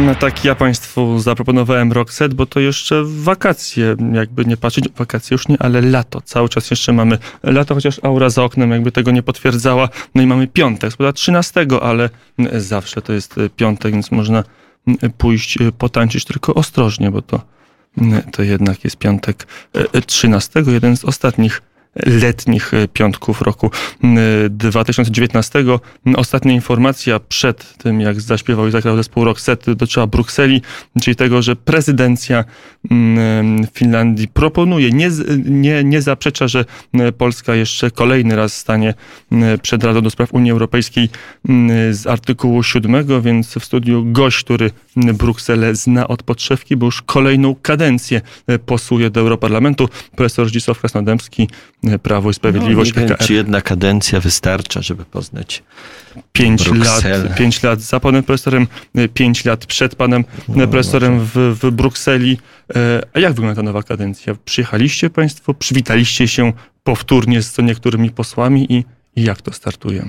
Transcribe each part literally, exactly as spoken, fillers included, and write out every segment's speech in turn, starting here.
No tak, ja Państwu zaproponowałem Roxette, bo to jeszcze wakacje, jakby nie patrzeć, wakacje już nie, ale lato. Cały czas jeszcze mamy lato, chociaż aura za oknem jakby tego nie potwierdzała. No i mamy piątek, spoda trzynastego, ale zawsze to jest piątek, więc można pójść potańczyć, tylko ostrożnie, bo to, to jednak jest piątek trzynastego, jeden z ostatnich letnich piątków roku dwa tysiące dziewiętnastego. Ostatnia informacja przed tym, jak zaśpiewał i zagrał zespół Roxette, dotyczyła Brukseli, czyli tego, że prezydencja Finlandii proponuje, nie, nie, nie zaprzecza, że Polska jeszcze kolejny raz stanie przed Radą do Spraw Unii Europejskiej z artykułu siódmego, więc w studiu gość, który Brukselę zna od podszewki, bo już kolejną kadencję posłuje do Europarlamentu, profesor Zdzisław Krasnodębski, Prawo i Sprawiedliwość. No, nie wiem, czy jedna kadencja wystarcza, żeby poznać pięć lat, pięć lat za panem profesorem, pięć lat przed panem no, profesorem w, w Brukseli. A jak wygląda ta nowa kadencja? Przyjechaliście Państwo, przywitaliście się powtórnie z co niektórymi posłami i, i jak to startuje?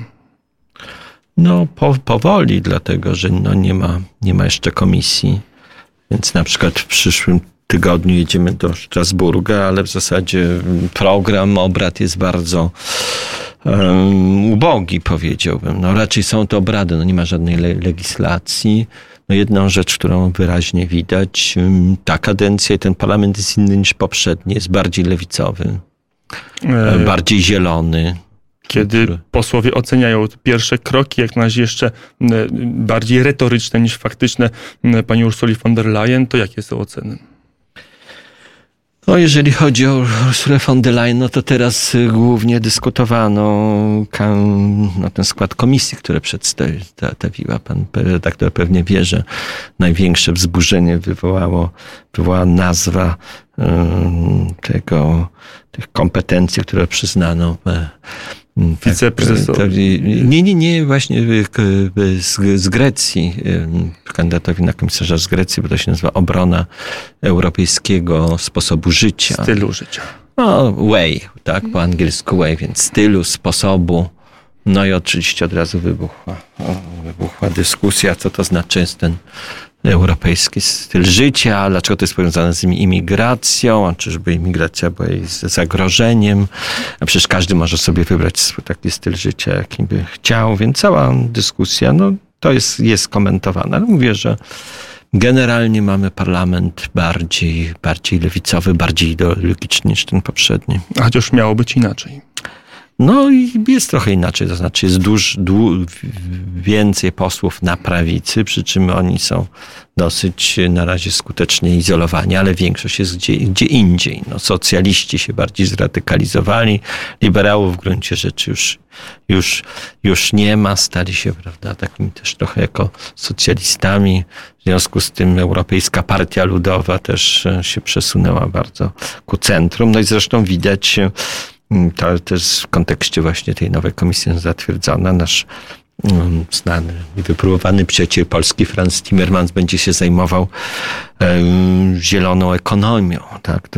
No po, powoli, dlatego że no, nie ma, nie ma jeszcze komisji, więc na przykład w przyszłym tygodniu jedziemy do Strasburga, ale w zasadzie program obrad jest bardzo um, ubogi, powiedziałbym. No raczej są to obrady, no nie ma żadnej le- legislacji. No jedną rzecz, którą wyraźnie widać, ta kadencja i ten parlament jest inny niż poprzedni, jest bardziej lewicowy, e... bardziej zielony. Kiedy posłowie oceniają pierwsze kroki, jak na razie jeszcze bardziej retoryczne niż faktyczne pani Ursuli von der Leyen, to jakie są oceny? No, jeżeli chodzi o Ursulę von der Leyen, no to teraz głównie dyskutowano na ten skład komisji, które przedstawiła. Pan redaktor pewnie wie, że największe wzburzenie wywołało, wywołała nazwa tego, tych kompetencji, które przyznano wiceprezesowi. Nie, nie, nie, właśnie z, z Grecji, kandydatowi na komisarza z Grecji, bo to się nazywa obrona europejskiego sposobu życia. Stylu życia. No, way, tak, po angielsku way, więc stylu, sposobu. No i oczywiście od razu wybuchła, wybuchła dyskusja, co to znaczy jest ten europejski styl życia, a dlaczego to jest powiązane z imigracją, a czyżby imigracja była jej zagrożeniem, a przecież każdy może sobie wybrać swój taki styl życia, jaki by chciał, więc cała dyskusja, no to jest, jest komentowana. Ale mówię, że generalnie mamy parlament bardziej, bardziej lewicowy, bardziej ideologiczny niż ten poprzedni. A chociaż miało być inaczej. No i jest trochę inaczej, to znaczy jest duż, dłu, więcej posłów na prawicy, przy czym oni są dosyć na razie skutecznie izolowani, ale większość jest gdzie, gdzie indziej. No, socjaliści się bardziej zradykalizowali, liberałów w gruncie rzeczy już, już, już nie ma, stali się, prawda, takimi też trochę jako socjalistami. W związku z tym Europejska Partia Ludowa też się przesunęła bardzo ku centrum. No i zresztą widać, to też w kontekście właśnie tej nowej komisji zatwierdzona, nasz um, znany i wypróbowany przyjaciel Polski Franz Timmermans będzie się zajmował um, zieloną ekonomią. Tak?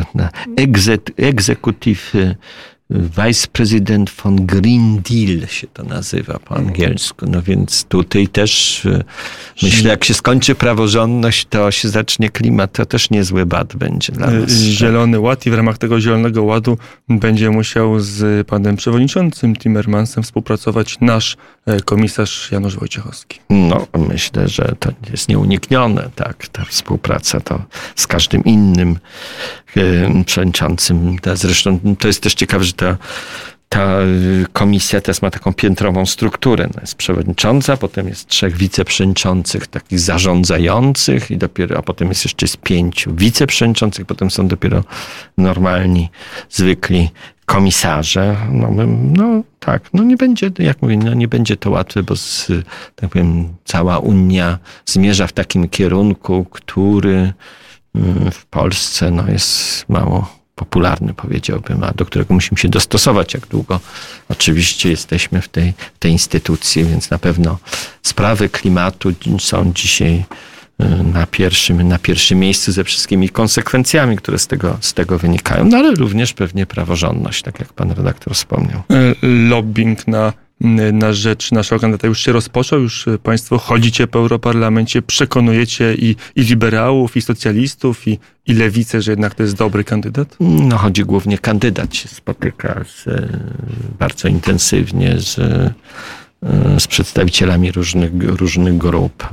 Executive Vice President von Green Deal się to nazywa po angielsku. No więc tutaj też myślę, jak się skończy praworządność, to się zacznie klimat, to też niezły bad będzie dla nas. Zielony Ład i w ramach tego Zielonego Ładu będzie musiał z panem przewodniczącym Timmermansem współpracować nasz komisarz Janusz Wojciechowski. No, myślę, że to jest nieuniknione, tak, ta współpraca to z każdym innym przewodniczącym. Zresztą to jest też ciekawe, że ta, ta komisja też ma taką piętrową strukturę. No jest przewodnicząca, potem jest trzech wiceprzewodniczących, takich zarządzających i dopiero, a potem jest jeszcze z pięciu wiceprzewodniczących, potem są dopiero normalni, zwykli komisarze. No, no tak, no nie będzie, jak mówię, no nie będzie to łatwe, bo z, tak powiem, cała Unia zmierza w takim kierunku, który w Polsce no, jest mało popularny, powiedziałbym, a do którego musimy się dostosować, jak długo oczywiście jesteśmy w tej, w tej instytucji, więc na pewno sprawy klimatu są dzisiaj na pierwszym, na pierwszym miejscu ze wszystkimi konsekwencjami, które z tego, z tego wynikają, no ale również pewnie praworządność, tak jak pan redaktor wspomniał. Lobbying na na rzecz naszego kandydata już się rozpoczął? Już państwo chodzicie po Europarlamencie, przekonujecie i, i liberałów, i socjalistów, i, i lewicę, że jednak to jest dobry kandydat? No chodzi głównie, kandydat się spotyka z, bardzo intensywnie z, z przedstawicielami różnych, różnych grup.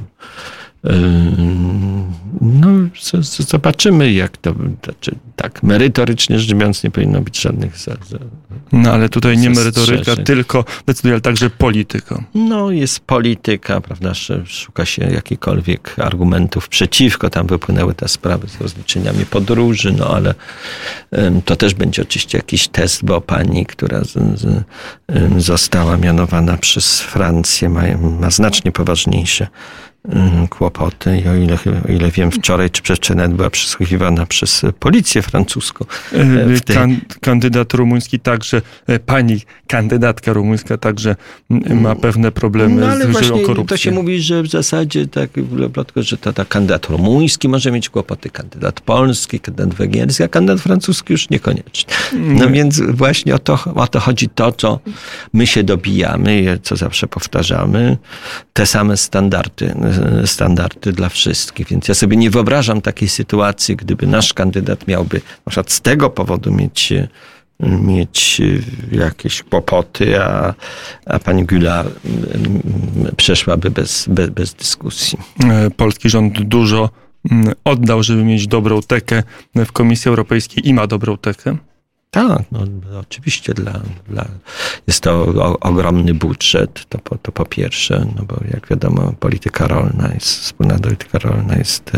No, zobaczymy, jak to, znaczy, tak, merytorycznie rzecz biorąc nie powinno być żadnych za, za, No, ale tutaj nie merytoryka, tylko decyduje, ale także polityka. No, jest polityka, prawda, szuka się jakichkolwiek argumentów przeciwko, tam wypłynęły te sprawy z rozliczeniami podróży, no, ale um, to też będzie oczywiście jakiś test, bo pani, która z, z, um, została mianowana przez Francję, ma, ma znacznie poważniejsze kłopoty i o ile, o ile wiem, wczoraj czy przedwczoraj była przesłuchiwana przez policję francuską. Tej... Kan, kandydat rumuński także, pani kandydatka rumuńska także ma pewne problemy no, z o korupcję. To się mówi, że w zasadzie tak, że to, to kandydat rumuński może mieć kłopoty, kandydat polski, kandydat węgierski, a kandydat francuski już niekoniecznie. No nie. Więc właśnie o to, o to chodzi to, co my się dobijamy, co zawsze powtarzamy, te same standardy standardy dla wszystkich. Więc ja sobie nie wyobrażam takiej sytuacji, gdyby nasz kandydat miałby na przykład z tego powodu mieć, mieć jakieś kłopoty, a, a pani Goulard przeszłaby bez, bez, bez dyskusji. Polski rząd dużo oddał, żeby mieć dobrą tekę w Komisji Europejskiej i ma dobrą tekę. Tak, no, oczywiście dla, dla, jest to o, ogromny budżet, to po, to po pierwsze, no bo jak wiadomo polityka rolna, jest, wspólna polityka rolna jest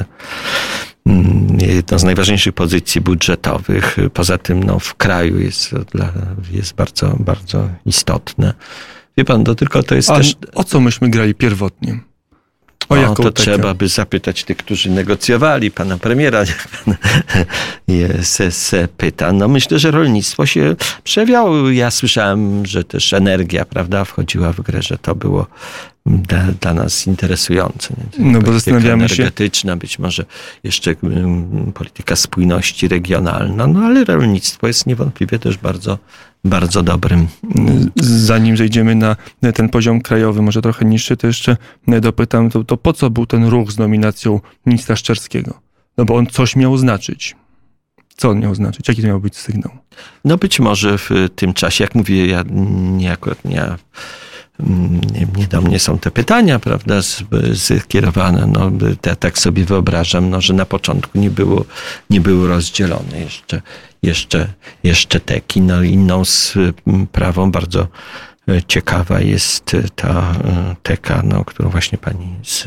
mm, jedną z najważniejszych pozycji budżetowych. Poza tym no, w kraju jest, dla, jest bardzo, bardzo istotne. Wie pan, to tylko to jest A też... O co myśmy grali pierwotnie? O no, to tekę? Trzeba by zapytać tych, którzy negocjowali, pana premiera, pan se, se pyta. No myślę, że rolnictwo się przejawiało. Ja słyszałem, że też energia, prawda, wchodziła w grę, że to było dla, dla nas interesujące. Nie? No bo zastanawiamy się... energetyczna, być może jeszcze um, polityka spójności regionalna, no ale rolnictwo jest niewątpliwie też bardzo bardzo dobrym. Zanim zejdziemy na ten poziom krajowy, może trochę niższy, to jeszcze dopytam, to, to po co był ten ruch z nominacją ministra Szczerskiego? No bo on coś miał znaczyć. Co on miał znaczyć? Jaki to miał być sygnał? No być może w tym czasie, jak mówię, ja nie akurat nie... Nie, nie do mnie są te pytania, prawda, skierowane. No, ja tak sobie wyobrażam, no, że na początku nie było, nie były rozdzielone jeszcze, jeszcze, jeszcze teki. No, inną sprawą bardzo ciekawa jest ta teka, no, którą właśnie pani z,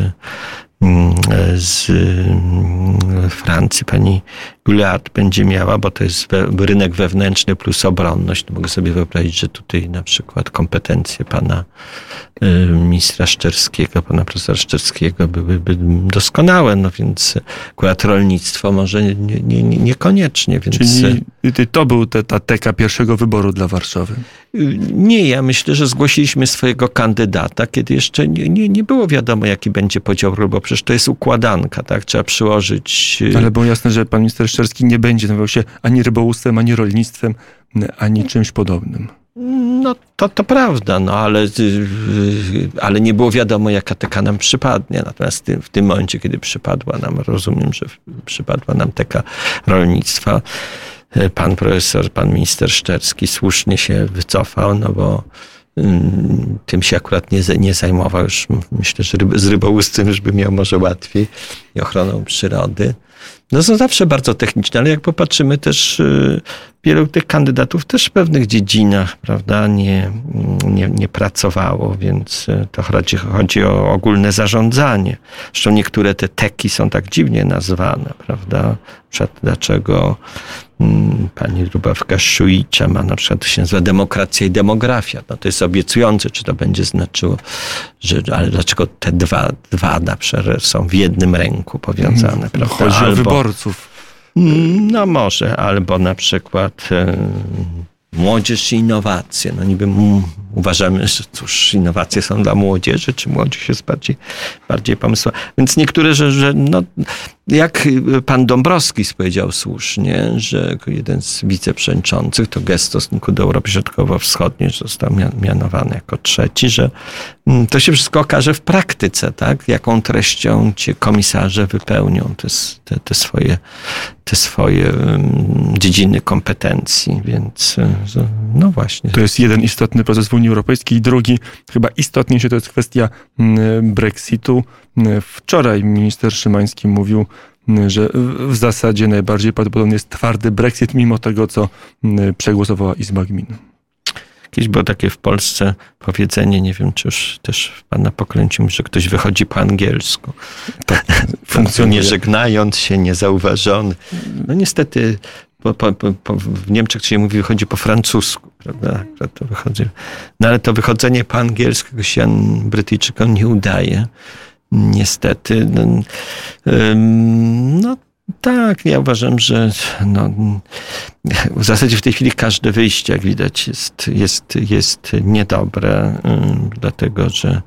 z Francji, pani Goulard będzie miała, bo to jest we, rynek wewnętrzny plus obronność. No mogę sobie wyobrazić, że tutaj na przykład kompetencje pana y, ministra Szczerskiego, pana profesora Szczerskiego byłyby doskonałe, no więc akurat rolnictwo może nie, nie, nie, niekoniecznie. Więc... Czyli to był te, ta teka pierwszego wyboru dla Warszawy? Nie, ja myślę, że zgłosiliśmy swojego kandydata, kiedy jeszcze nie, nie, nie było wiadomo, jaki będzie podział ról, bo przecież to jest układanka, tak? Trzeba przyłożyć... Ale było jasne, że pan minister Szczerski nie będzie zajmował się ani rybołówstwem, ani rolnictwem, ani czymś podobnym. No to, to prawda, no ale, ale nie było wiadomo, jaka teka nam przypadnie. Natomiast w tym, w tym momencie, kiedy przypadła nam, rozumiem, że przypadła nam teka rolnictwa, pan profesor, pan minister Szczerski słusznie się wycofał, no bo tym się akurat nie, nie zajmował. Już myślę, że ryb, z rybołówstwem już by miał może łatwiej i ochroną przyrody. No są zawsze bardzo techniczne, ale jak popatrzymy też, wielu tych kandydatów też w pewnych dziedzinach, prawda, nie, nie, nie pracowało, więc to chodzi, chodzi o ogólne zarządzanie. Zresztą niektóre te teki są tak dziwnie nazwane, prawda, przed dlaczego pani Lubawka-Szujicza ma na przykład, to się nazywa demokracja i demografia. No to jest obiecujące, czy to będzie znaczyło, że, ale dlaczego te dwa, dwa na przykład są w jednym ręku powiązane, prawda? Chodzi albo, o wyborców. No może, albo na przykład e, młodzież i innowacje. No niby m, uważamy, że cóż, innowacje są dla młodzieży, czy młodzież jest bardziej, bardziej pomysłowa. Więc niektóre, że, że no, jak pan Dąbrowski powiedział słusznie, że jeden z wiceprzewodniczących, to gest w stosunku do Europy Środkowo-Wschodniej, że został mianowany jako trzeci, że to się wszystko okaże w praktyce, tak? Jaką treścią ci komisarze wypełnią te, te, te swoje, te swoje dziedziny kompetencji, więc no właśnie. To jest jeden istotny proces w Unii Europejskiej. Drugi, chyba istotniejszy, to jest kwestia Brexitu. Wczoraj minister Szymański mówił, że w zasadzie najbardziej prawdopodobny jest twardy Brexit, mimo tego, co przegłosowała Izba Gmin. Kiedyś było takie w Polsce powiedzenie, nie wiem, czy już też pana pokręcił, że ktoś wychodzi po angielsku. Tak, funkcjonuje. Nie żegnając się, niezauważony. No niestety po, po, po, w Niemczech się mówi, wychodzi po francusku, prawda? To wychodzi. No ale to wychodzenie po angielsku się Brytyjczykom nie udaje. Niestety. No, no tak, ja uważam, że no, w zasadzie w tej chwili każde wyjście, jak widać, jest, jest, jest niedobre, dlatego że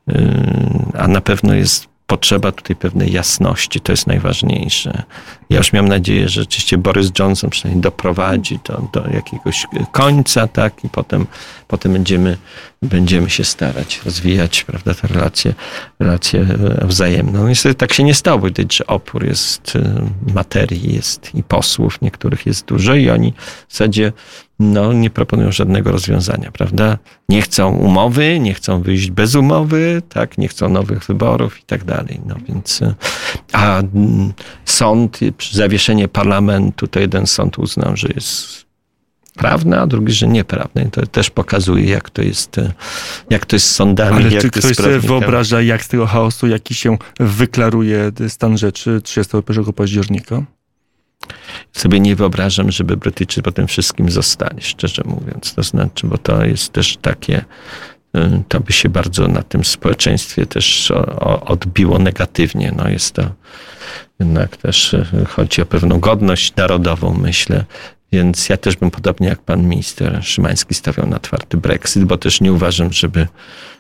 a na pewno jest potrzeba tutaj pewnej jasności, to jest najważniejsze. Ja już miałem nadzieję, że rzeczywiście Boris Johnson przynajmniej doprowadzi to do jakiegoś końca, tak, i potem, potem będziemy, będziemy się starać rozwijać, prawda, te relacje, relacje wzajemne. No niestety tak się nie stało, widać, że opór jest, materii jest i posłów niektórych jest dużo i oni w zasadzie no, nie proponują żadnego rozwiązania, prawda? Nie chcą umowy, nie chcą wyjść bez umowy, tak, nie chcą nowych wyborów i tak dalej. No więc, a sąd, zawieszenie parlamentu, to jeden sąd uznał, że jest prawne, a drugi, że nieprawne. I to też pokazuje, jak to jest, jak to jest z sądami. Ale jak czy to ktoś jest sobie wyobraża, jak z tego chaosu, jaki się wyklaruje stan rzeczy trzydziestego pierwszego października? Sobie nie wyobrażam, żeby Brytyjczycy po tym wszystkim zostali, szczerze mówiąc. To znaczy, bo to jest też takie, to by się bardzo na tym społeczeństwie też odbiło negatywnie. No jest to jednak też, chodzi o pewną godność narodową, myślę. Więc ja też bym podobnie jak pan minister Szymański stawiał na twardy Brexit, bo też nie uważam, żeby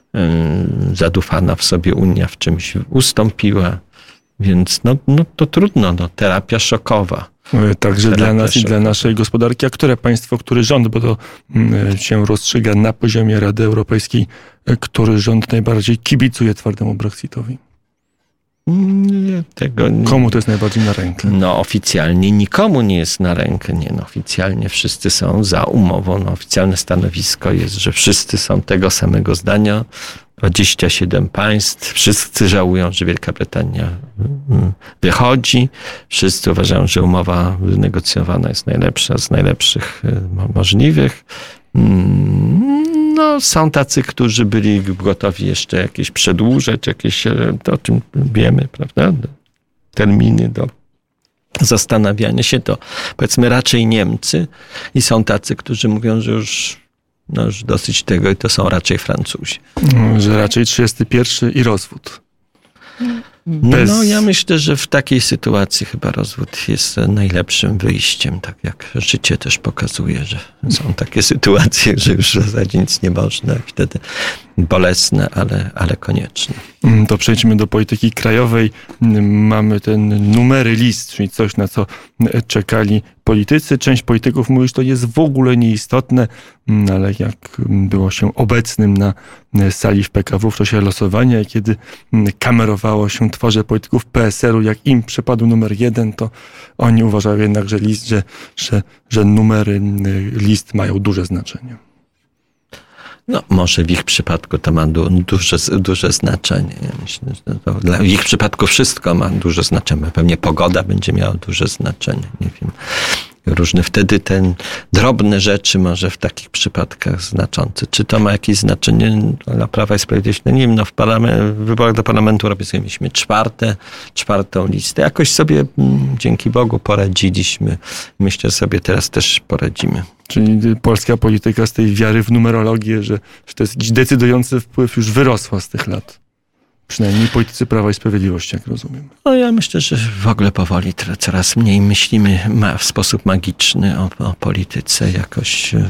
zadufana w sobie Unia w czymś ustąpiła. Więc no, no to trudno, no, terapia szokowa. Także terapia dla nas szokowa. I dla naszej gospodarki. A które państwo, który rząd, bo to mm, się rozstrzyga na poziomie Rady Europejskiej, który rząd najbardziej kibicuje twardemu Brexitowi? Nie, tego nie. Komu to jest najbardziej na rękę? No oficjalnie nikomu nie jest na rękę. Nie, no, oficjalnie wszyscy są za umową. No, oficjalne stanowisko jest, że wszyscy są tego samego zdania. dwadzieścia siedem państw. Wszyscy żałują, że Wielka Brytania wychodzi. Wszyscy uważają, że umowa wynegocjowana jest najlepsza z najlepszych możliwych. No, są tacy, którzy byli gotowi jeszcze jakieś przedłużać, jakieś, to o czym wiemy, prawda, terminy do zastanawiania się, to powiedzmy raczej Niemcy i są tacy, którzy mówią, że już, no już dosyć tego i to są raczej Francuzi. Że raczej trzydziesty pierwszy i rozwód. Bez... No ja myślę, że w takiej sytuacji chyba rozwód jest najlepszym wyjściem, tak jak życie też pokazuje, że są takie sytuacje, że już w zasadzie nic nie można, wtedy bolesne, ale, ale konieczne. To przejdźmy do polityki krajowej. Mamy ten numery list, czyli coś, na co czekali politycy. Część polityków mówi, że to jest w ogóle nieistotne, ale jak było się obecnym na sali w P K W w czasie losowania, kiedy kamerowało się twarze polityków P S L u, jak im przypadł numer jeden, to oni uważają jednak, że list, że, że, że numery list mają duże znaczenie. No, może w ich przypadku to ma du, duże, duże znaczenie. Ja myślę, że to dla, w ich przypadku wszystko ma duże znaczenie. Pewnie pogoda będzie miała duże znaczenie. Nie wiem. Różne wtedy te drobne rzeczy może w takich przypadkach znaczące. Czy to ma jakieś znaczenie dla Prawa i Sprawiedliwości? No nie wiem, no w, w wyborach do Parlamentu Europejskiego mieliśmy czwarte, czwartą listę. Jakoś sobie m, dzięki Bogu poradziliśmy. Myślę, że sobie teraz też poradzimy. Czyli polska polityka z tej wiary w numerologię, że, że to jest jakiś decydujący wpływ, już wyrosła z tych lat. Przynajmniej politycy Prawa i Sprawiedliwości, jak rozumiem. No ja myślę, że w ogóle powoli coraz mniej myślimy w sposób magiczny o, o polityce. Jakoś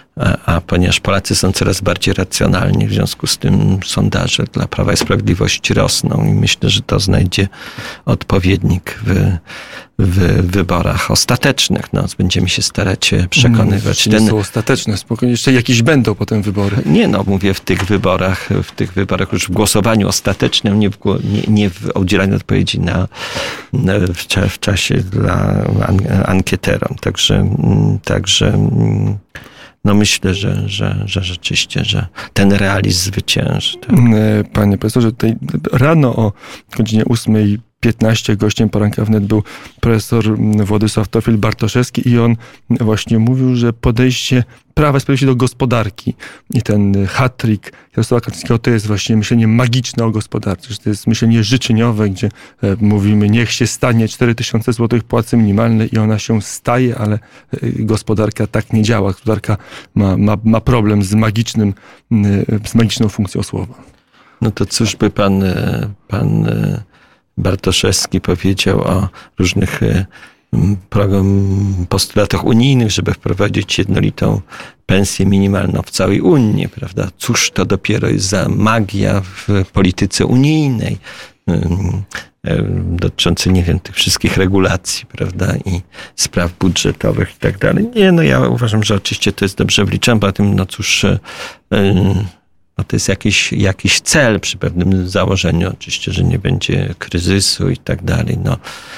A, a ponieważ Polacy są coraz bardziej racjonalni, w związku z tym sondaże dla Prawa i Sprawiedliwości rosną i myślę, że to znajdzie odpowiednik w, w wyborach ostatecznych. No, będziemy się starać przekonywać. Nie, nie są ostateczne, spokojnie. Jeszcze jakieś będą potem wybory. Nie, no mówię w tych wyborach, w tych wyborach już w głosowaniu ostatecznym, nie w, nie, nie w udzielaniu odpowiedzi na, w, w czasie dla an, ankieterom. Także, także no myślę, że, że, że rzeczywiście, że ten realizm zwycięży. Tak. Panie profesorze, tutaj rano o godzinie ósmej piętnaście gościem poranka wnet był profesor Władysław Teofil-Bartoszewski i on właśnie mówił, że podejście Prawa i Sprawiedliwości do gospodarki i ten hat-trick Jarosława Kaczyńskiego to jest właśnie myślenie magiczne o gospodarce, że to jest myślenie życzeniowe, gdzie mówimy, niech się stanie cztery tysiące złotych płacy minimalnej i ona się staje, ale gospodarka tak nie działa. Gospodarka ma, ma, ma problem z magicznym, z magiczną funkcją słowa. No to cóż by pan, pan Bartoszewski powiedział o różnych postulatach unijnych, żeby wprowadzić jednolitą pensję minimalną w całej Unii, prawda? Cóż to dopiero jest za magia w polityce unijnej dotyczącej, nie wiem, tych wszystkich regulacji, prawda, i spraw budżetowych i tak dalej. Nie, no ja uważam, że oczywiście to jest dobrze wliczone, poza tym, no cóż, no to jest jakiś, jakiś cel przy pewnym założeniu, oczywiście, że nie będzie kryzysu i tak dalej. No,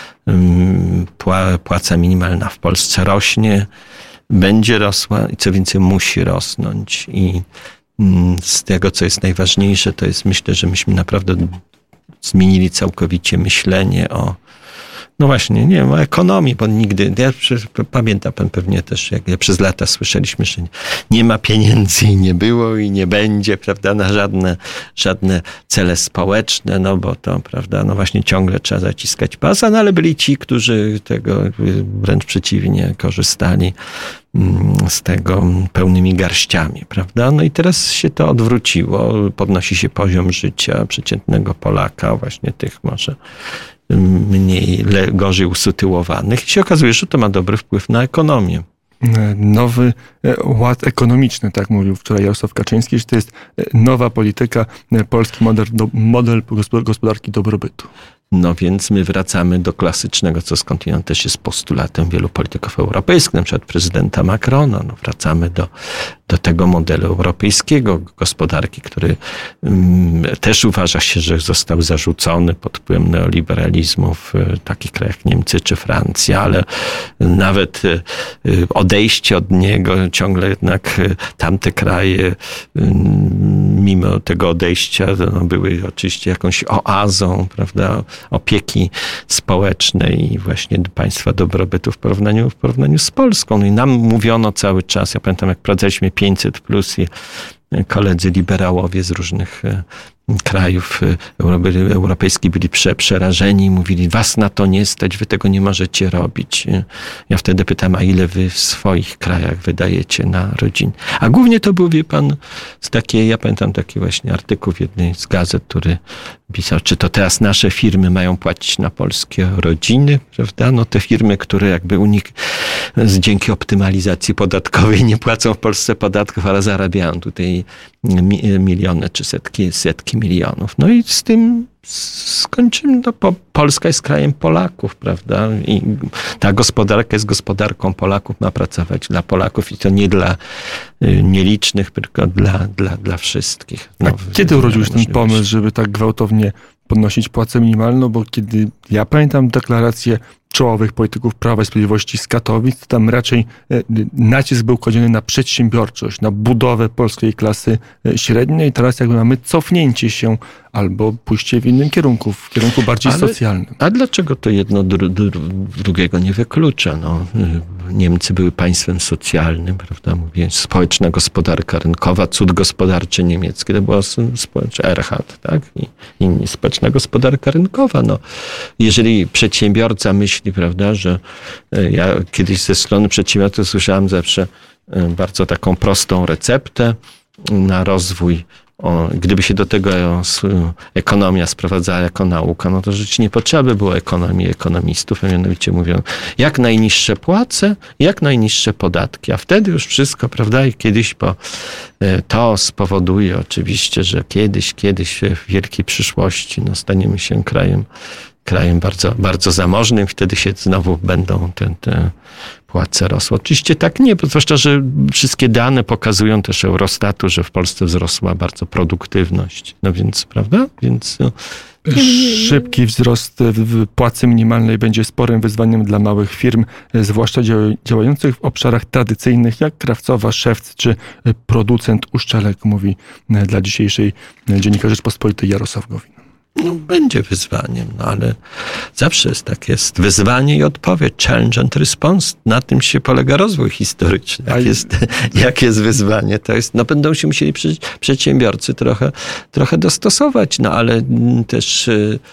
płaca minimalna w Polsce rośnie, będzie rosła i co więcej musi rosnąć. I z tego, co jest najważniejsze, to jest, myślę, że myśmy naprawdę zmienili całkowicie myślenie o, no właśnie, nie wiem, o ekonomii, bo nigdy, ja pamięta pan pewnie też, jak ja przez lata słyszeliśmy, że nie ma pieniędzy i nie było i nie będzie, prawda, na żadne, żadne cele społeczne, no bo to, prawda, no właśnie ciągle trzeba zaciskać pasa, no ale byli ci, którzy tego wręcz przeciwnie korzystali z tego pełnymi garściami, prawda? No i teraz się to odwróciło, podnosi się poziom życia przeciętnego Polaka, właśnie tych może mniej, gorzej usytuowanych i się okazuje, że to ma dobry wpływ na ekonomię. Nowy ład ekonomiczny, tak mówił wczoraj Jarosław Kaczyński, że to jest nowa polityka, polski model, model gospodarki dobrobytu. No więc my wracamy do klasycznego, co skądinąd też jest postulatem wielu polityków europejskich, na przykład prezydenta Macrona. No wracamy do, do tego modelu europejskiego gospodarki, który um, też uważa się, że został zarzucony pod wpływem neoliberalizmu w takich krajach jak Niemcy czy Francja, ale nawet y, odejście od niego ciągle jednak y, tamte kraje y, mimo tego odejścia no, były oczywiście jakąś oazą, prawda, opieki społecznej i właśnie państwa dobrobytu w porównaniu, w porównaniu z Polską. No i nam mówiono cały czas, ja pamiętam jak prowadziliśmy pięćset plus i koledzy liberałowie z różnych krajów europejskich byli prze, przerażeni i mówili, was na to nie stać, wy tego nie możecie robić. Ja wtedy pytam, a ile wy w swoich krajach wydajecie na rodziny? A głównie to był, wie pan, z takiej, ja pamiętam taki właśnie artykuł w jednej z gazet, który pisał, czy to teraz nasze firmy mają płacić na polskie rodziny, prawda? No te firmy, które jakby unik dzięki optymalizacji podatkowej nie płacą w Polsce podatków, ale zarabiają tutaj miliony czy setki, setki milionów. No i z tym skończymy. No, po, Polska jest krajem Polaków, prawda? I ta gospodarka jest gospodarką Polaków, ma pracować dla Polaków i to nie dla y, nielicznych, tylko dla, dla, dla wszystkich. No, A kiedy urodził się ten pomysł, żeby tak gwałtownie podnosić płacę minimalną? Bo kiedy ja pamiętam deklarację czołowych polityków Prawa i Sprawiedliwości z Katowic, to tam raczej nacisk był kładziony na przedsiębiorczość, na budowę polskiej klasy średniej. Teraz jakby mamy cofnięcie się albo pójście w innym kierunku, w kierunku bardziej Ale, socjalnym. A dlaczego to jedno dru, dru, drugiego nie wyklucza? No, Niemcy były państwem socjalnym, prawda? Mówię, społeczna gospodarka rynkowa, cud gospodarczy niemiecki, to była społeczna Erhard, tak? I, i społeczna gospodarka rynkowa. No, jeżeli przedsiębiorca myśli, prawda, że ja kiedyś ze strony przedsiębiorców słyszałem zawsze bardzo taką prostą receptę na rozwój o, gdyby się do tego ekonomia sprowadzała jako nauka, no to rzeczywiście nie potrzeba by było ekonomii, ekonomistów, a mianowicie mówią, jak najniższe płace, jak najniższe podatki, a wtedy już wszystko, prawda, i kiedyś po, to spowoduje oczywiście, że kiedyś, kiedyś w wielkiej przyszłości no, staniemy się krajem, krajem bardzo, bardzo zamożnym, wtedy się znowu będą te, te płace rosły. Oczywiście tak nie, bo zwłaszcza, że wszystkie dane pokazują też Eurostatu, że w Polsce wzrosła bardzo produktywność. No więc, prawda? Więc no, szybki wzrost płacy minimalnej będzie sporym wyzwaniem dla małych firm, zwłaszcza działających w obszarach tradycyjnych, jak krawcowa, szewc czy producent uszczelek, mówi dla dzisiejszej Dziennika Rzeczpospolitej Jarosław Gowin. No, będzie wyzwaniem, no ale zawsze jest tak, jest wyzwanie i odpowiedź, challenge and response. Na tym się polega rozwój historyczny. Jak jest, jak jest wyzwanie, to jest, no będą się musieli przedsiębiorcy trochę, trochę dostosować, no ale też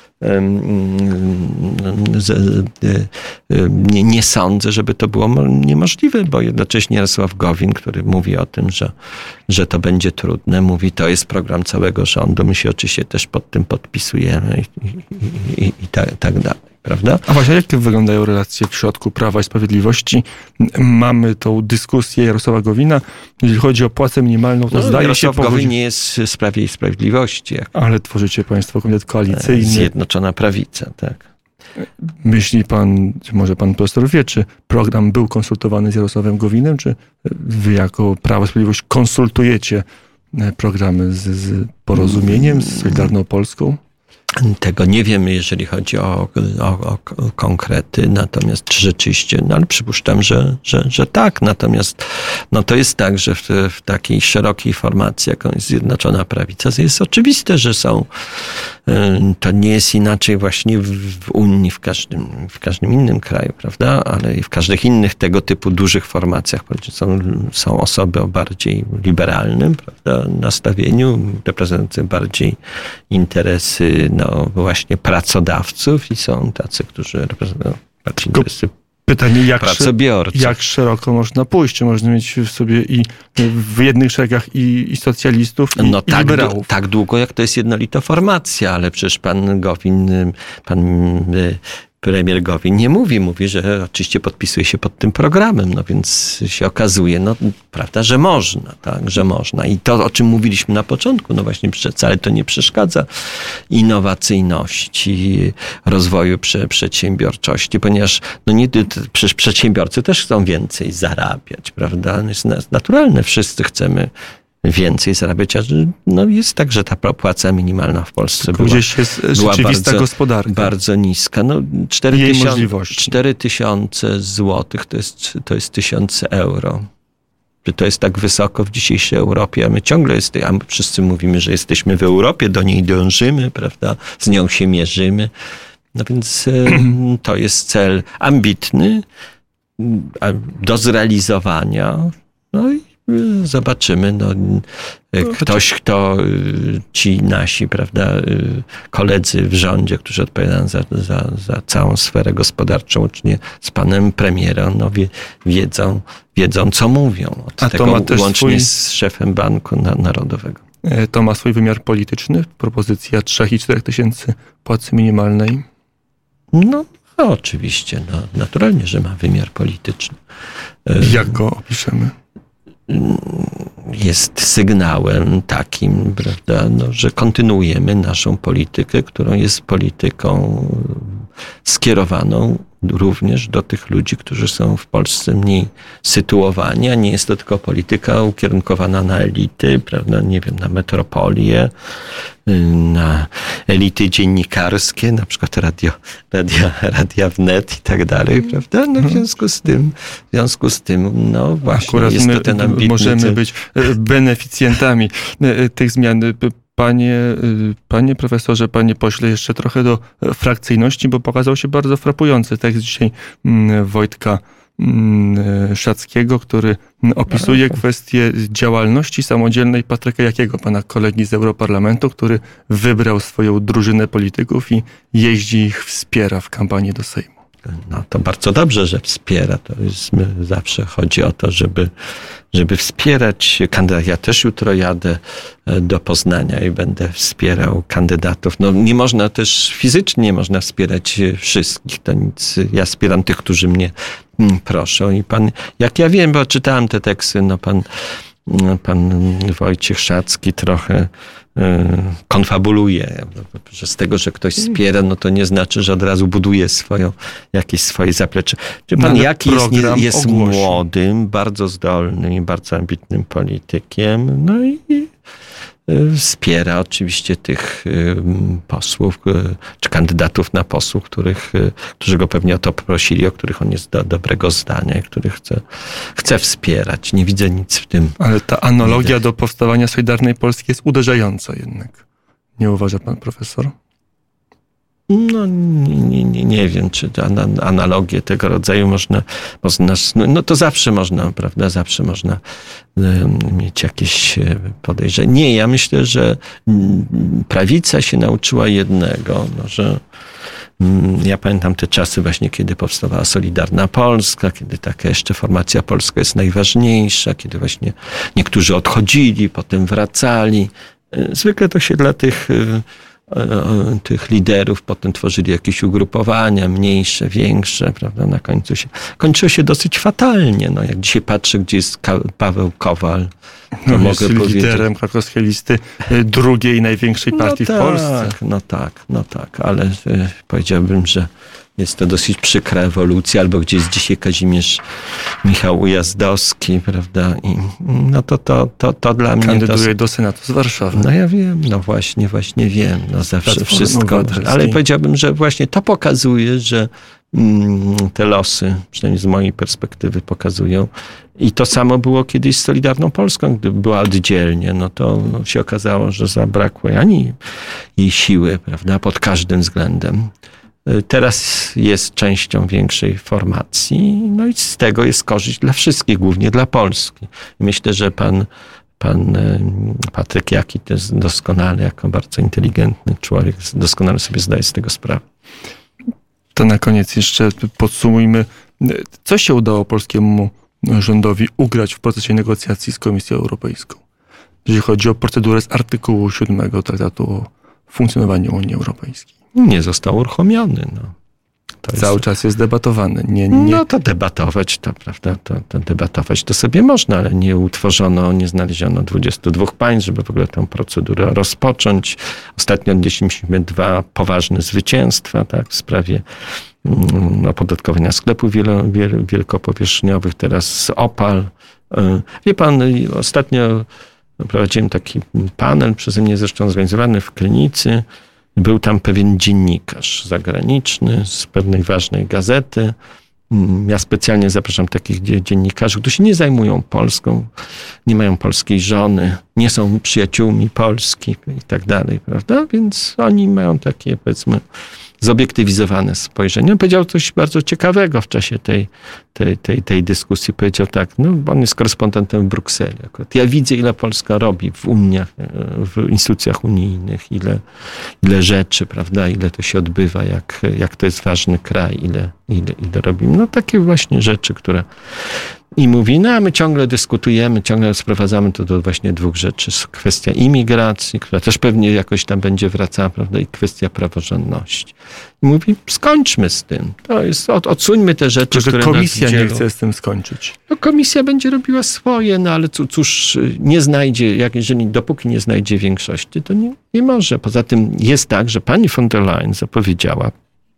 nie, nie sądzę, żeby to było niemożliwe, bo jednocześnie Jarosław Gowin, który mówi o tym, że, że to będzie trudne, mówi, to jest program całego rządu, my się oczywiście też pod tym podpisujemy i, i, i, i tak, tak dalej. Prawda? A właśnie, jak wyglądają relacje w środku Prawa i Sprawiedliwości? Mamy tą dyskusję Jarosława Gowina. Jeśli chodzi o płacę minimalną, to no, zdaje Jarosław się... Gowin nie jest w Sprawie i Sprawiedliwości. Jak ale tworzycie państwo komitet koalicyjny. Zjednoczona Prawica, tak. Myśli pan, czy może pan profesor wie, czy program był konsultowany z Jarosławem Gowinem, czy wy jako Prawo i Sprawiedliwość konsultujecie programy z, z Porozumieniem, z Solidarną Polską? Tego nie wiemy, jeżeli chodzi o, o, o konkrety, natomiast czy rzeczywiście, no ale przypuszczam, że, że, że tak. Natomiast no to jest tak, że w, w takiej szerokiej formacji, jaką jest Zjednoczona Prawica, to jest oczywiste, że są, to nie jest inaczej właśnie w, w Unii, w każdym, w każdym innym kraju, prawda? Ale i w każdych innych tego typu dużych formacjach są, są osoby o bardziej liberalnym, prawda, nastawieniu, reprezentujące bardziej interesy no właśnie pracodawców i są tacy, którzy reprezentują interesy pytanie, jak, pracobiorców. Jak szeroko można pójść? Czy można mieć w sobie i w jednych szeregach i, i socjalistów, i, no i tak, liberałów? Tak długo, jak to jest jednolita formacja, ale przecież pan Gowin, pan premier Gowin nie mówi, mówi, że oczywiście podpisuje się pod tym programem, no więc się okazuje, no prawda, że można, tak, że można. I to, o czym mówiliśmy na początku, no właśnie wcale to nie przeszkadza innowacyjności, rozwoju prze, przedsiębiorczości, ponieważ no nie, przecież przedsiębiorcy też chcą więcej zarabiać, prawda, no jest naturalne, wszyscy chcemy więcej zarabiać, a no jest tak, że ta płaca minimalna w Polsce była, gdzieś jest była rzeczywista bardzo, gospodarka. bardzo niska. No, cztery tysiące złotych to jest, to jest tysiące euro. To jest tak wysoko w dzisiejszej Europie, a my ciągle jesteśmy, a my wszyscy mówimy, że jesteśmy w Europie, do niej dążymy, prawda, z nią się mierzymy. No więc to jest cel ambitny, do zrealizowania. No i zobaczymy, no, ktoś, kto ci nasi, prawda, koledzy w rządzie, którzy odpowiadają za, za, za całą sferę gospodarczą, łącznie z panem premierem, no, wie, wiedzą, wiedzą, co mówią. Od A tego to ma też łącznie swój... z szefem Banku Narodowego. To ma swój wymiar polityczny? Propozycja trzech i czterech tysięcy płacy minimalnej? No, oczywiście, no, naturalnie, że ma wymiar polityczny. Jak go opiszemy? Jest sygnałem takim, prawda, no, że kontynuujemy naszą politykę, którą jest polityką skierowaną również do tych ludzi, którzy są w Polsce mniej sytuowani, a nie jest to tylko polityka ukierunkowana na elity, prawda, nie wiem, na metropolię, na elity dziennikarskie, na przykład radio, radia, radia wnet i tak dalej, prawda? No w związku z tym, w związku z tym, no właśnie akurat jest to ten ambitny możemy cel. być beneficjentami tych zmian. Panie, panie profesorze, panie pośle, jeszcze trochę do frakcyjności, bo pokazał się bardzo frapujący tekst dzisiaj Wojtka Szackiego, który opisuje kwestię działalności samodzielnej Patryka Jakiego, pana kolegi z Europarlamentu, który wybrał swoją drużynę polityków i jeździ ich, wspiera w kampanii do Sejmu. no to bardzo dobrze, że wspiera. To jest, zawsze chodzi o to, żeby, żeby wspierać kandydatów. Ja też jutro jadę do Poznania i będę wspierał kandydatów. No nie można też fizycznie, nie można wspierać wszystkich. To nic. Ja wspieram tych, którzy mnie proszą. I pan, jak ja wiem, bo czytałem te teksty, no pan, pan Wojciech Szacki trochę konfabuluje, że z tego, że ktoś wspiera, no to nie znaczy, że od razu buduje swoją, jakieś swoje zaplecze. Czy pan no, Jaki jest, jest młodym, bardzo zdolnym i bardzo ambitnym politykiem, no i wspiera oczywiście tych posłów, czy kandydatów na posłów, których, którzy go pewnie o to prosili, o których on jest do dobrego zdania i których chce, chce wspierać. Nie widzę nic w tym. Ale ta analogia do powstawania Solidarnej Polski jest uderzająca jednak. Nie uważa pan profesor? No nie, nie, nie wiem, czy analogie tego rodzaju można, można, no to zawsze można, prawda, zawsze można mieć jakieś podejrzenie. Nie, ja myślę, że prawica się nauczyła jednego, no, że ja pamiętam te czasy właśnie, kiedy powstawała Solidarna Polska, kiedy taka jeszcze formacja polska jest najważniejsza, kiedy właśnie niektórzy odchodzili, potem wracali. Zwykle to się dla tych tych liderów, potem tworzyli jakieś ugrupowania, mniejsze, większe, prawda, na końcu się, kończyło się dosyć fatalnie, no, jak dzisiaj patrzę, gdzie jest Paweł Kowal, to no, mogę jest powiedzieć... liderem krakowskiej listy drugiej największej partii no w Polsce. Tak, no tak, no tak, ale e, powiedziałbym, że jest to dosyć przykra ewolucja, albo gdzie jest dzisiaj Kazimierz Michał Ujazdowski, prawda, i no to, to, to, to dla mnie... Kandyduje to... do Senatu z Warszawy. No ja wiem, no właśnie, właśnie wiem, no zawsze wszystko, ale powiedziałbym, że właśnie to pokazuje, że mm, te losy, przynajmniej z mojej perspektywy pokazują, i to samo było kiedyś z Solidarną Polską, gdy była oddzielnie, no to no, się okazało, że zabrakło ani jej siły, prawda, pod każdym względem. Teraz jest częścią większej formacji, no i z tego jest korzyść dla wszystkich, głównie dla Polski. Myślę, że pan, pan Patryk Jaki to jest doskonale, jako bardzo inteligentny człowiek, doskonale sobie zdaje z tego sprawę. To na koniec jeszcze podsumujmy, co się udało polskiemu rządowi ugrać w procesie negocjacji z Komisją Europejską, jeżeli chodzi o procedurę z artykułu siódmego Traktatu o funkcjonowaniu Unii Europejskiej. Nie został uruchomiony. No. To Cały jest... czas jest debatowany. Nie, nie... No to debatować, to prawda, to, to debatować to sobie można, ale nie utworzono, nie znaleziono dwudziestu dwóch państw, żeby w ogóle tę procedurę rozpocząć. Ostatnio odnieśliśmy dwa poważne zwycięstwa, tak, w sprawie mm, opodatkowania sklepów wielo, wiel, wielkopowierzchniowych, teraz Opal. Wie pan, ostatnio prowadziłem taki panel, przeze mnie zresztą zorganizowany w Krynicy. Był tam pewien dziennikarz zagraniczny z pewnej ważnej gazety. Ja specjalnie zapraszam takich dziennikarzy, którzy się nie zajmują Polską, nie mają polskiej żony, nie są przyjaciółmi Polski i tak dalej, prawda? Więc oni mają takie, powiedzmy, zobiektywizowane spojrzenie. On powiedział coś bardzo ciekawego w czasie tej, tej, tej, tej dyskusji. Powiedział tak, no on jest korespondentem w Brukseli akurat. Ja widzę, ile Polska robi w Uniach, w instytucjach unijnych, ile, ile rzeczy, prawda, ile to się odbywa, jak, jak to jest ważny kraj, ile, ile, ile robimy. No takie właśnie rzeczy, które... I mówi, no a my ciągle dyskutujemy, ciągle sprowadzamy to do właśnie dwóch rzeczy. Kwestia imigracji, która też pewnie jakoś tam będzie wracała, prawda, i kwestia praworządności. I mówi, skończmy z tym. To jest, od, odsuńmy te rzeczy, że które komisja nie chce z tym skończyć. No komisja będzie robiła swoje, no ale cóż, nie znajdzie, jak jeżeli dopóki nie znajdzie większości, to nie, nie może. Poza tym jest tak, że pani von der Leyen zapowiedziała,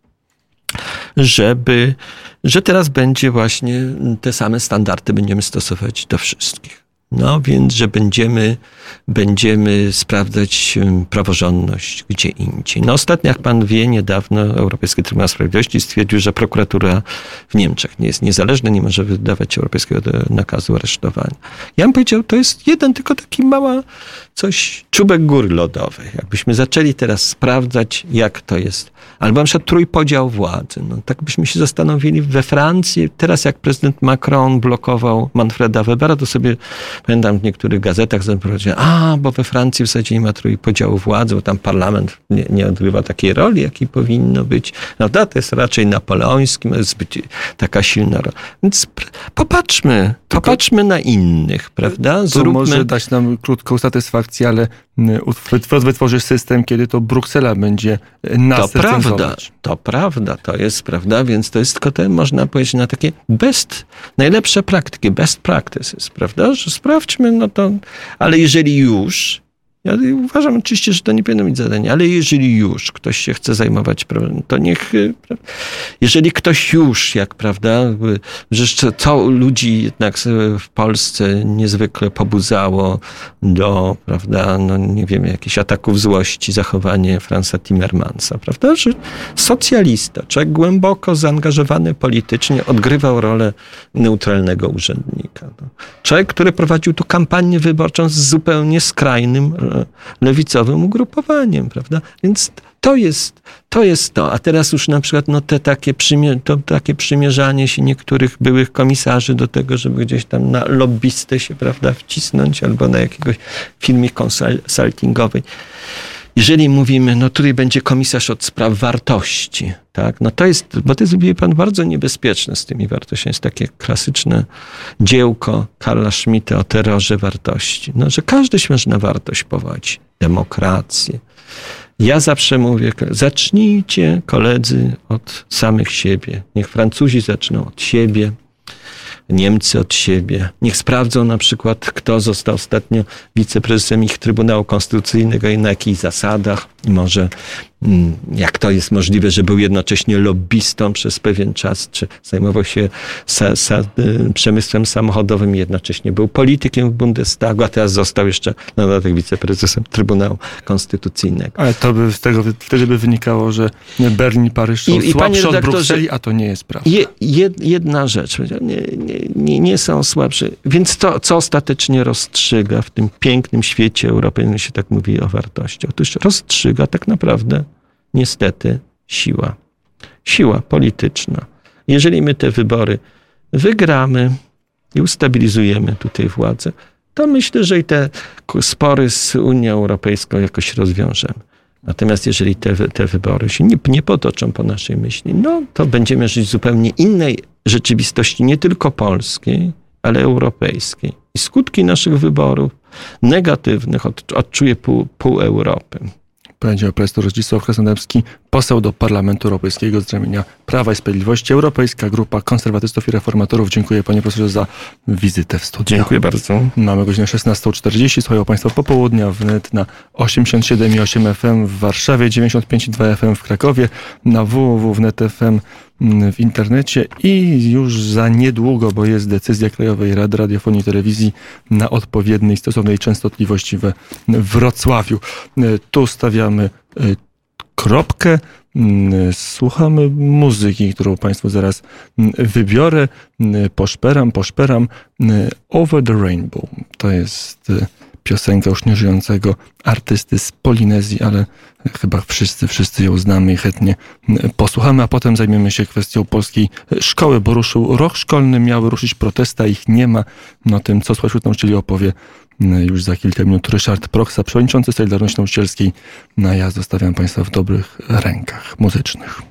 żeby, że teraz będzie właśnie te same standardy będziemy stosować do wszystkich. No więc, że będziemy, będziemy sprawdzać praworządność gdzie indziej. No ostatnio, jak pan wie, niedawno Europejski Trybunał Sprawiedliwości stwierdził, że prokuratura w Niemczech nie jest niezależna, nie może wydawać europejskiego nakazu aresztowania. Ja bym powiedział, to jest jeden tylko taki mała coś, czubek góry lodowej. Jakbyśmy zaczęli teraz sprawdzać, jak to jest. Albo na przykład trójpodział władzy. No, tak byśmy się zastanowili we Francji. Teraz jak prezydent Macron blokował Manfreda Webera, to sobie pamiętam w niektórych gazetach zaprowadziłem, a, bo we Francji w zasadzie nie ma trójpodziału władzy, bo tam parlament nie, nie odgrywa takiej roli, jakiej powinno być. No to jest raczej napoleoński, ma zbyt taka silna rola. Więc popatrzmy, popatrzmy na innych, prawda? Zróbmy... To może dać nam krótką satysfakcję, ale wytworzy system, kiedy to Bruksela będzie nas To prawda, to prawda, to jest prawda, więc to jest tylko te, można powiedzieć, na takie best, najlepsze praktyki, best practices, prawda, że sprawdźmy, no to, ale jeżeli już, ja uważam oczywiście, że to nie powinno być zadanie, ale jeżeli już ktoś się chce zajmować problemem, to niech, jeżeli ktoś już, jak prawda, że co ludzi jednak w Polsce niezwykle pobudzało do, prawda, no nie wiem, jakichś ataków złości, zachowanie Franza Timmermansa, prawda, że socjalista, człowiek głęboko zaangażowany politycznie, odgrywał rolę neutralnego urzędnika. Człowiek, który prowadził tu kampanię wyborczą z zupełnie skrajnym lewicowym ugrupowaniem, prawda? Więc to jest, to jest to. A teraz już na przykład no te takie, przymie- to takie przymierzanie się niektórych byłych komisarzy do tego, żeby gdzieś tam na lobbystę się, prawda, wcisnąć albo na jakiegoś firmie konsultingowej. Jeżeli mówimy, no tutaj będzie komisarz od spraw wartości, tak, no to jest, bo to jest, wie pan, bardzo niebezpieczne z tymi wartościami. Jest takie klasyczne dziełko Karla Schmitta o terrorze wartości. No, że każdy się można wartość powołać. Demokrację. Ja zawsze mówię, zacznijcie, koledzy, od samych siebie. Niech Francuzi zaczną od siebie. Niemcy od siebie. Niech sprawdzą na przykład, kto został ostatnio wiceprezesem ich Trybunału Konstytucyjnego i na jakich zasadach. I może jak to jest możliwe, że był jednocześnie lobbystą przez pewien czas, czy zajmował się sa, sa, przemysłem samochodowym i jednocześnie był politykiem w Bundestagu, a teraz został jeszcze na dodatek wiceprezesem Trybunału Konstytucyjnego. Ale to by z tego wtedy by wynikało, że Berlin i Paryż są I, słabsze i od Brukseli, a to nie jest prawda. Je, jed, jedna rzecz, nie, nie, nie, nie są słabsze. Więc to, co ostatecznie rozstrzyga w tym pięknym świecie europejskim, się tak mówi o wartościach, otóż rozstrzyga tak naprawdę niestety siła. Siła polityczna. Jeżeli my te wybory wygramy i ustabilizujemy tutaj władzę, to myślę, że i te spory z Unią Europejską jakoś rozwiążemy. Natomiast jeżeli te, te wybory się nie, nie potoczą po naszej myśli, no to będziemy żyć w zupełnie innej rzeczywistości, nie tylko polskiej, ale europejskiej. I skutki naszych wyborów negatywnych od, odczuje pół, pół Europy. Powiedział profesor Zdzisław Krasnodębski, poseł do Parlamentu Europejskiego z ramienia Prawa i Sprawiedliwości, Europejska Grupa Konserwatystów i Reformatorów. Dziękuję panie profesorze za wizytę w studiu. Dziękuję bardzo. Mamy godzinę szesnastą czterdzieści. Słuchają państwo popołudnia wnet na osiemdziesiąt siedem i osiem F M w Warszawie, dziewięćdziesiąt pięć i dwa F M w Krakowie, na w w w kropka wnet F M w internecie i już za niedługo, bo jest decyzja Krajowej Rady Radiofonii i Telewizji na odpowiedniej, stosownej częstotliwości we Wrocławiu. Tu stawiamy kropkę. Słuchamy muzyki, którą państwu zaraz wybiorę. Poszperam, poszperam. Over the Rainbow. To jest piosenka już nieżyjącego artysty z Polinezji, ale chyba wszyscy, wszyscy ją znamy i chętnie posłuchamy, a potem zajmiemy się kwestią polskiej szkoły, bo ruszył rok szkolny, miały ruszyć protesty, a ich nie ma. No tym, co Słuchać Nauczycieli, opowie już za kilka minut Ryszard Proksa, przewodniczący Solidarności Nauczycielskiej. No a ja zostawiam państwa w dobrych rękach muzycznych.